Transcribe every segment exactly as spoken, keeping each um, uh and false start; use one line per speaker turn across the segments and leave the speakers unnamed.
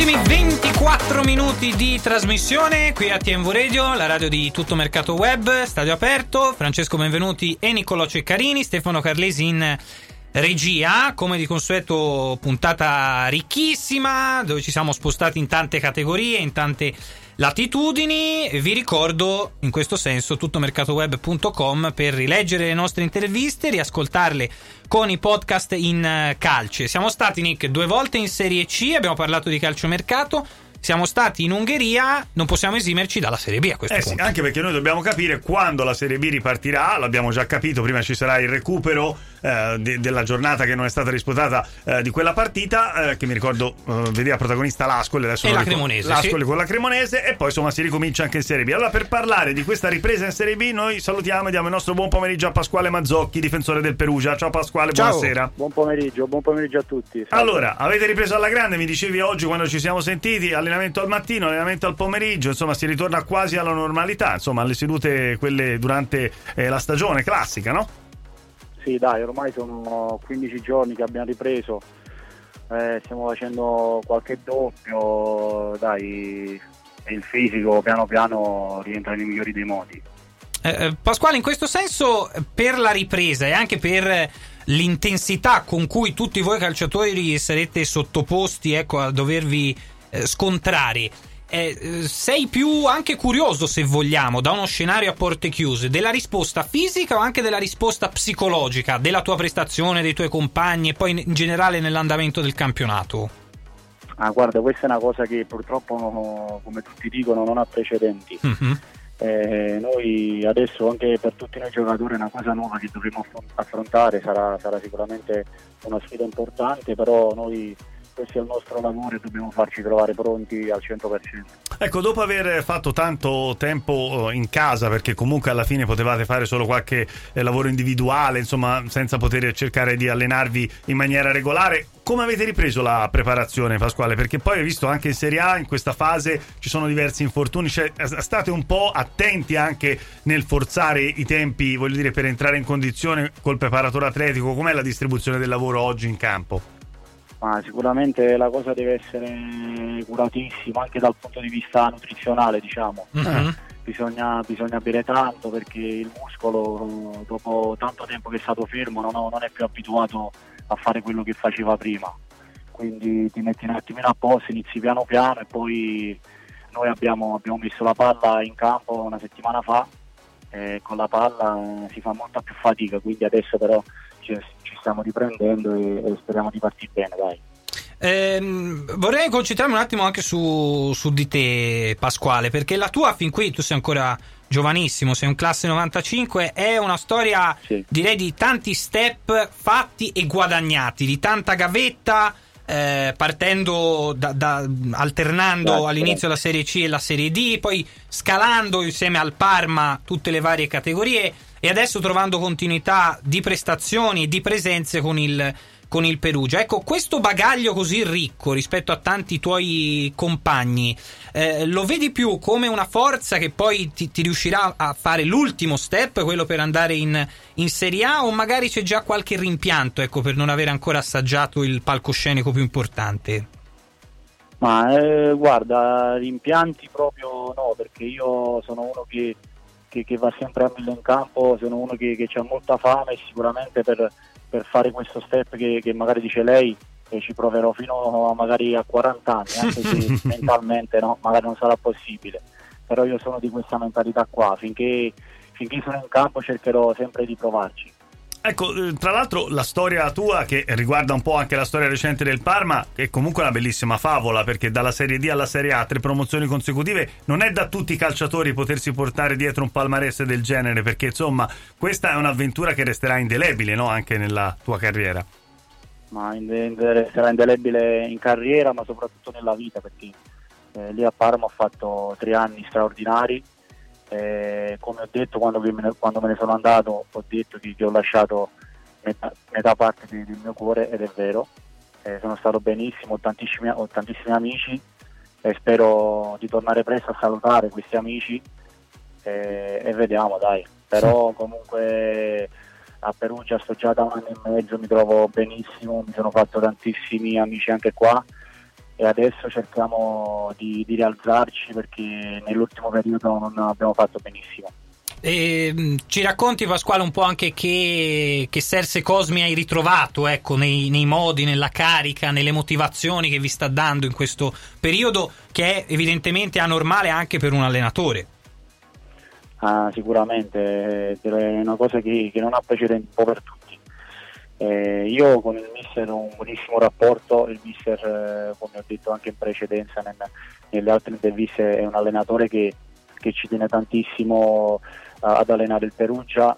Ultimi ventiquattro minuti di trasmissione qui a T M V Radio, la radio di tutto mercato web, stadio aperto. Francesco Benvenuti e Niccolò Ceccarini, Stefano Carlesi in regia. Come di consueto, puntata ricchissima, dove ci siamo spostati in tante categorie, in tante latitudini. Vi ricordo in questo senso tuttomercatoweb punto com per rileggere le nostre interviste, riascoltarle con i podcast in calce. Siamo stati, Nick, due volte in Serie C, abbiamo parlato di calciomercato. Siamo stati in Ungheria, non possiamo esimerci dalla Serie B a questo
eh
punto.
Sì, anche perché noi dobbiamo capire quando la Serie B ripartirà, l'abbiamo già capito, prima ci sarà il recupero eh, de- della giornata che non è stata disputata eh, di quella partita, eh, che mi ricordo eh, vedeva protagonista l'Ascoli, adesso
e la
ricordo,
Cremonese,
l'Ascoli
sì.
con la Cremonese, e poi insomma si ricomincia anche in Serie B. Allora, per parlare di questa ripresa in Serie B, noi salutiamo e diamo il nostro buon pomeriggio a Pasquale Mazzocchi, difensore del Perugia. Ciao Pasquale,
Ciao.
buonasera.
Buon pomeriggio, buon pomeriggio a tutti. Salve.
Allora, avete ripreso alla grande, mi dicevi oggi quando ci siamo sentiti, allenamento al mattino, allenamento al pomeriggio, insomma si ritorna quasi alla normalità, insomma alle sedute quelle durante eh, la stagione classica, no?
Sì, dai, ormai sono quindici giorni che abbiamo ripreso, eh, stiamo facendo qualche doppio, dai, e il fisico piano piano rientra nei migliori dei modi.
Eh, Pasquale, in questo senso, per la ripresa e anche per l'intensità con cui tutti voi calciatori sarete sottoposti, ecco, a dovervi eh, scontrare, Eh, sei più anche curioso, se vogliamo, da uno scenario a porte chiuse, della risposta fisica o anche della risposta psicologica della tua prestazione, dei tuoi compagni e poi in generale nell'andamento del campionato?
Ah, guarda, questa è una cosa che purtroppo, come tutti dicono, non ha precedenti.
Mm-hmm.
Eh, noi adesso, anche per tutti noi giocatori, è una cosa nuova che dovremo affrontare, sarà, sarà sicuramente una sfida importante, però noi, questo è il nostro lavoro e dobbiamo farci trovare pronti al cento per cento.
Ecco, dopo aver fatto tanto tempo in casa, perché comunque alla fine potevate fare solo qualche eh, lavoro individuale, insomma, senza poter cercare di allenarvi in maniera regolare, come avete ripreso la preparazione, Pasquale? Perché poi ho visto anche in Serie A, in questa fase ci sono diversi infortuni, cioè state un po' attenti anche nel forzare i tempi, voglio dire, per entrare in condizione col preparatore atletico. Com'è la distribuzione del lavoro oggi in campo?
Ma sicuramente la cosa deve essere curatissima anche dal punto di vista nutrizionale, diciamo.
Mm-hmm.
Bisogna, bisogna bere tanto, perché il muscolo dopo tanto tempo che è stato fermo non, non è più abituato a fare quello che faceva prima, quindi ti metti un attimino a posto, inizi piano piano, e poi noi abbiamo, abbiamo messo la palla in campo una settimana fa, e con la palla si fa molta più fatica, quindi adesso però ci, ci stiamo riprendendo e, e speriamo di partire bene, dai.
Eh, vorrei concentrarmi un attimo anche su, su di te, Pasquale, perché la tua fin qui, tu sei ancora giovanissimo, sei un classe novantacinque, è una storia,
sì,
direi, di tanti step fatti e guadagnati, di tanta gavetta, eh, partendo da, da alternando
Grazie.
all'inizio la Serie C e la Serie D, poi scalando insieme al Parma tutte le varie categorie e adesso trovando continuità di prestazioni e di presenze con il con il Perugia. Ecco, questo bagaglio così ricco rispetto a tanti tuoi compagni, eh, lo vedi più come una forza che poi ti, ti riuscirà a fare l'ultimo step, quello per andare in, in Serie A, o magari c'è già qualche rimpianto, ecco, per non aver ancora assaggiato il palcoscenico più importante?
Ma eh, guarda, rimpianti proprio no, perché io sono uno che, che, che va sempre a mille in campo, sono uno che, che ha molta fame, e sicuramente per per fare questo step che, che magari dice lei, e ci proverò fino a magari a quaranta anni, anche se mentalmente no, magari non sarà possibile, però io sono di questa mentalità qua, finché, finché sono in campo cercherò sempre di provarci.
Ecco, tra l'altro la storia tua, che riguarda un po' anche la storia recente del Parma, è comunque una bellissima favola, perché dalla Serie D alla Serie A, tre promozioni consecutive, non è da tutti i calciatori potersi portare dietro un palmarès del genere, perché insomma questa è un'avventura che resterà indelebile, no? Anche nella tua carriera.
Ma resterà indelebile in carriera, ma soprattutto nella vita, perché eh, lì a Parma ho fatto tre anni straordinari. Eh, come ho detto quando me, ne, quando me ne sono andato, ho detto che, che ho lasciato metà, metà parte di, del mio cuore, ed è vero, eh, sono stato benissimo, ho tantissimi, ho tantissimi amici e spero di tornare presto a salutare questi amici, eh, e vediamo, dai, però comunque a Perugia sto già da un anno e mezzo, mi trovo benissimo, mi sono fatto tantissimi amici anche qua, e adesso cerchiamo di, di rialzarci perché nell'ultimo periodo non abbiamo fatto benissimo.
E, ci racconti, Pasquale, un po' anche che, che Serse Cosmi hai ritrovato, ecco, nei, nei modi, nella carica, nelle motivazioni che vi sta dando in questo periodo, che è evidentemente anormale anche per un allenatore.
Ah, sicuramente è una cosa che, che non ha precedenti un po' per tutti. Eh, io con il mister ho un buonissimo rapporto, il mister, eh, come ho detto anche in precedenza nel, nelle altre interviste, è un allenatore che, che ci tiene tantissimo ad allenare il Perugia,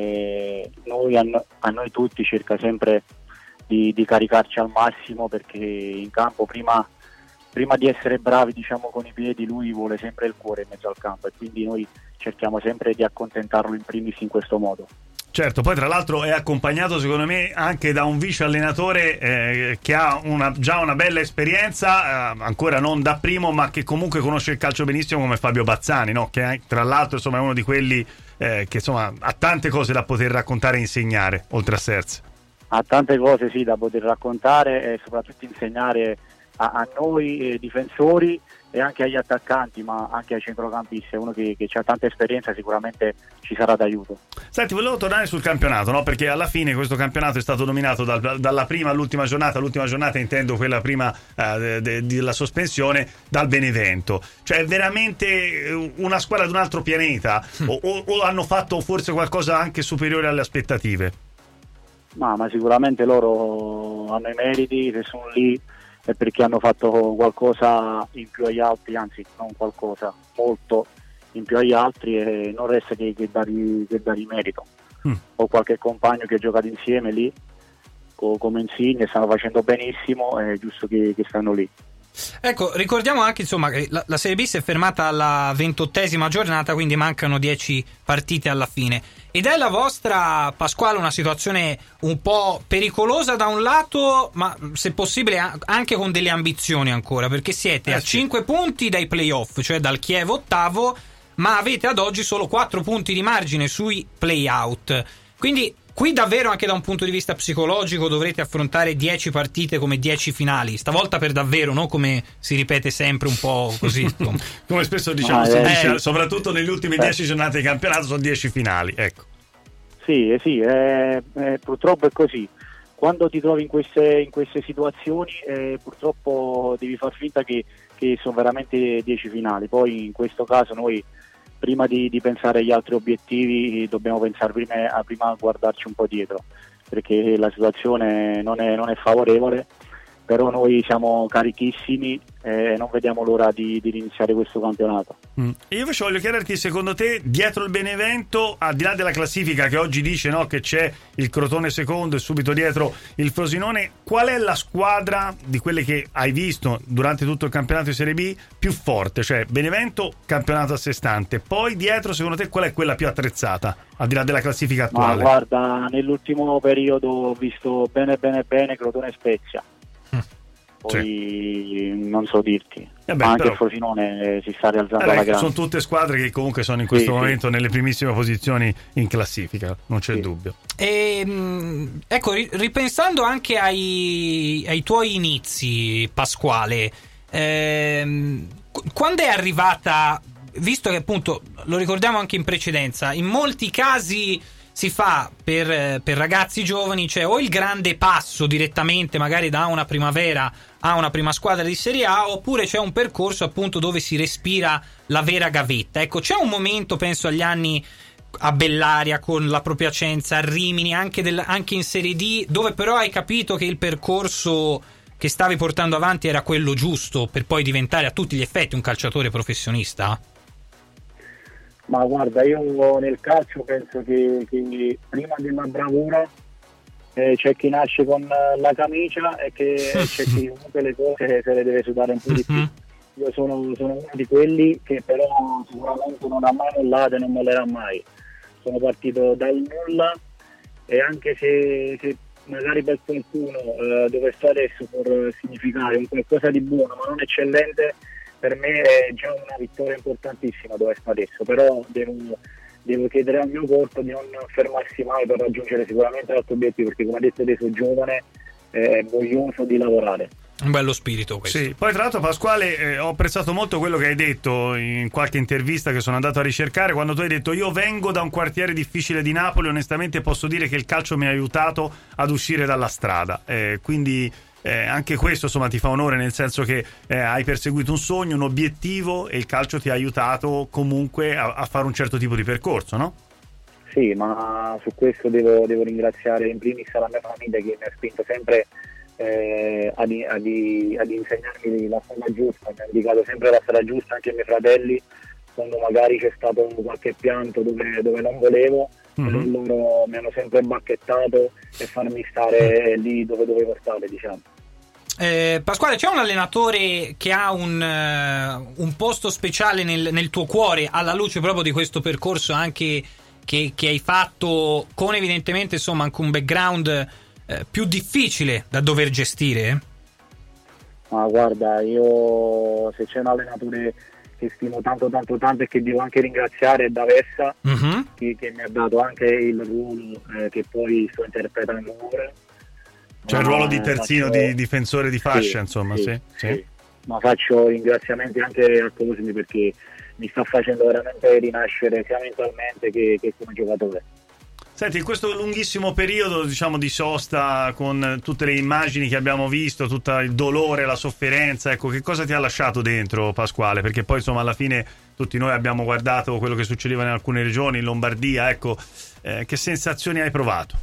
e noi, a, a noi tutti cerca sempre di, di caricarci al massimo, perché in campo prima, prima di essere bravi, diciamo, con i piedi, lui vuole sempre il cuore in mezzo al campo, e quindi noi cerchiamo sempre di accontentarlo in primis in questo modo.
Certo, poi tra l'altro è accompagnato secondo me anche da un vice allenatore eh, che ha una, già una bella esperienza, eh, ancora non da primo, ma che comunque conosce il calcio benissimo, come Fabio Bazzani, no? Che è, tra l'altro, insomma, è uno di quelli eh, che insomma ha tante cose da poter raccontare e insegnare, oltre a Serse.
Ha tante cose sì da poter raccontare e soprattutto insegnare a, a noi eh, difensori e anche agli attaccanti, ma anche ai centrocampisti. È uno che, che ha tanta esperienza, sicuramente ci sarà d'aiuto. Senti,
volevo tornare sul campionato, no? Perché alla fine questo campionato è stato dominato dal, dalla prima all'ultima giornata, l'ultima giornata intendo quella prima eh, de, de, della sospensione, dal Benevento. Cioè è veramente una squadra di un altro pianeta, o, o, o hanno fatto forse qualcosa anche superiore alle aspettative?
Ma, ma sicuramente loro hanno i meriti, se sono lì è perché hanno fatto qualcosa in più agli altri, anzi non qualcosa, molto in più agli altri, e non resta che, che dargli, che dargli merito. Mm. Ho qualche compagno che ha giocato insieme lì, co- come Insigne, stanno facendo benissimo, è giusto che, che stanno lì.
Ecco, ricordiamo anche insomma che la, la Serie B si è fermata alla ventottesima giornata, quindi mancano dieci partite alla fine. Ed è la vostra, Pasquale, una situazione un po' pericolosa da un lato, ma se possibile anche con delle ambizioni ancora, perché siete eh, a sì. cinque punti dai playoff, cioè dal Chiev ottavo, ma avete ad oggi solo quattro punti di margine sui play-out. Quindi qui davvero, anche da un punto di vista psicologico, dovrete affrontare dieci partite come dieci finali, stavolta per davvero, no? Come si ripete sempre un po' così.
Come spesso diciamo, ah, eh, dice, eh, soprattutto negli ultimi dieci giornate di campionato sono dieci finali, ecco.
Sì, eh, sì, eh, eh, purtroppo è così. Quando ti trovi in queste, in queste situazioni, eh, purtroppo devi far finta che, che sono veramente dieci finali. Poi in questo caso noi, prima di, di pensare agli altri obiettivi, dobbiamo pensare prima a, prima a guardarci un po' dietro, perché la situazione non è, non è favorevole, però noi siamo carichissimi e non vediamo l'ora di, di iniziare questo campionato.
Mm. E io invece voglio chiederti, secondo te, dietro il Benevento, al di là della classifica che oggi dice, no, che c'è il Crotone secondo e subito dietro il Frosinone, qual è la squadra di quelle che hai visto durante tutto il campionato di Serie B più forte? Cioè Benevento, campionato a sé stante, poi dietro secondo te qual è quella più attrezzata, al di là della classifica attuale?
Ma guarda, nell'ultimo periodo ho visto bene bene bene Crotone e Spezia. Poi sì. non so dirti, eh beh, ma anche però, il Frosinone si sta rialzando alla grande.
Sono tutte squadre che comunque sono in questo sì, momento sì. nelle primissime posizioni in classifica, non c'è sì. dubbio.
E, ecco, ripensando anche ai, ai tuoi inizi, Pasquale, ehm, quando è arrivata, visto che appunto lo ricordiamo anche in precedenza, in molti casi si fa per, per ragazzi giovani, cioè o il grande passo direttamente magari da una primavera a una prima squadra di Serie A, oppure c'è un percorso appunto dove si respira la vera gavetta. Ecco, c'è un momento, penso agli anni a Bellaria con la Propiacenza, a Rimini, anche, del, anche in Serie D, dove però hai capito che il percorso che stavi portando avanti era quello giusto per poi diventare a tutti gli effetti un calciatore professionista?
Ma guarda, io nel calcio penso che, che prima della bravura eh, c'è chi nasce con la camicia e che c'è chi comunque le cose se le deve sudare un po' di più. Io sono, sono uno di quelli che però sicuramente non ha mai mollato e non mollerà mai. Sono partito dal nulla, e anche se, se magari per qualcuno eh, dove sto adesso può significare un qualcosa di buono ma non eccellente, per me è già una vittoria importantissima dove sto adesso, però devo, devo chiedere al mio corpo di non fermarsi mai per raggiungere sicuramente l'altro obiettivo, perché come ha detto adesso giovane è voglioso di lavorare.
Un bello spirito questo.
Sì, poi tra l'altro Pasquale eh, ho apprezzato molto quello che hai detto in qualche intervista che sono andato a ricercare, quando tu hai detto io vengo da un quartiere difficile di Napoli, onestamente posso dire che il calcio mi ha aiutato ad uscire dalla strada, eh, quindi eh, anche questo insomma ti fa onore, nel senso che eh, hai perseguito un sogno, un obiettivo, e il calcio ti ha aiutato comunque a, a fare un certo tipo di percorso, no?
Sì, ma su questo devo, devo ringraziare in primis la mia famiglia che mi ha spinto sempre Eh, ad, ad, ad insegnarmi la strada giusta, mi ha indicato sempre la strada giusta anche ai miei fratelli quando magari c'è stato qualche pianto dove, dove non volevo, mm-hmm. loro mi hanno sempre bacchettato e farmi stare lì dove dovevo stare, diciamo.
Eh, Pasquale, c'è un allenatore che ha un, uh, un posto speciale nel, nel tuo cuore, alla luce proprio di questo percorso anche che, che hai fatto, con evidentemente insomma anche un background Eh, più difficile da dover gestire?
Ma guarda, io se c'è un allenatore che stimo tanto tanto tanto e che devo anche ringraziare è D'Avessa, uh-huh. che, che mi ha dato anche il ruolo eh, che poi sto interpretando ora.
Cioè il ruolo di terzino,
faccio...
di difensore di fascia,
sì,
insomma,
sì,
sì, sì.
sì. Ma faccio ringraziamenti anche a Cosmi perché mi sta facendo veramente rinascere sia mentalmente che, che come giocatore.
Senti, in questo lunghissimo periodo, diciamo, di sosta, con tutte le immagini che abbiamo visto, tutto il dolore, la sofferenza, ecco, che cosa ti ha lasciato dentro, Pasquale? Perché poi, insomma, alla fine tutti noi abbiamo guardato quello che succedeva in alcune regioni, in Lombardia, ecco, eh, che sensazioni hai provato?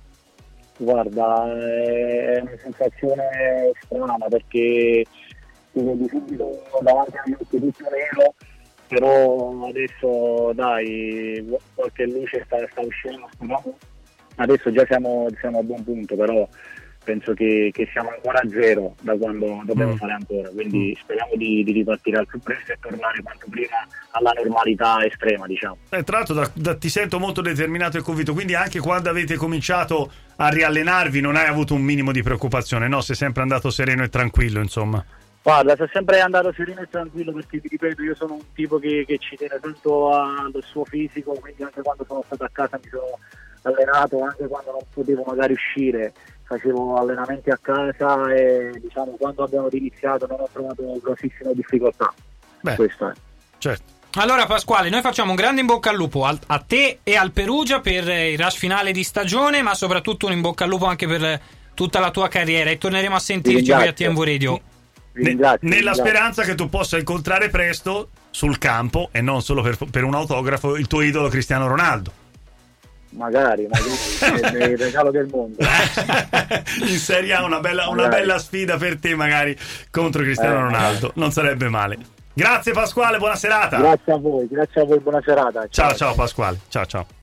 Guarda, è una sensazione strana perché ti vedi subito davanti agli occhi tutto nero, però adesso dai, qualche luce sta, sta uscendo, speriamo. Adesso già siamo, siamo a buon punto, però penso che, che siamo ancora a zero da quando dobbiamo mm. fare ancora, quindi mm. speriamo di, di ripartire al più presto e tornare quanto prima alla normalità estrema, diciamo.
Eh, tra l'altro da, da, ti sento molto determinato e convinto, quindi anche quando avete cominciato a riallenarvi non hai avuto un minimo di preoccupazione, no? Sei sempre andato sereno e tranquillo, insomma.
Guarda, sono sempre andato sereno e tranquillo perché, ti ripeto, io sono un tipo che, che ci tiene tanto al suo fisico, quindi anche quando sono stato a casa mi sono allenato, anche quando non potevo magari uscire facevo allenamenti a casa e diciamo quando abbiamo iniziato non ho trovato grossissime difficoltà.
Beh,
questo è.
Certo.
Allora Pasquale, noi facciamo un grande in bocca al lupo a, a te e al Perugia per il rush finale di stagione, ma soprattutto un in bocca al lupo anche per tutta la tua carriera, e torneremo a sentirci qui a T M V Radio.
Ne, nella ringrazio. Speranza che tu possa incontrare presto sul campo e non solo per, per un autografo il tuo idolo Cristiano Ronaldo.
Magari, magari è il regalo del mondo.
In Serie A una bella, una bella sfida per te magari contro Cristiano eh, Ronaldo, non sarebbe male. Grazie Pasquale, buona serata.
Grazie a voi, grazie a voi, buona serata.
Ciao ciao, ciao Pasquale, ciao ciao.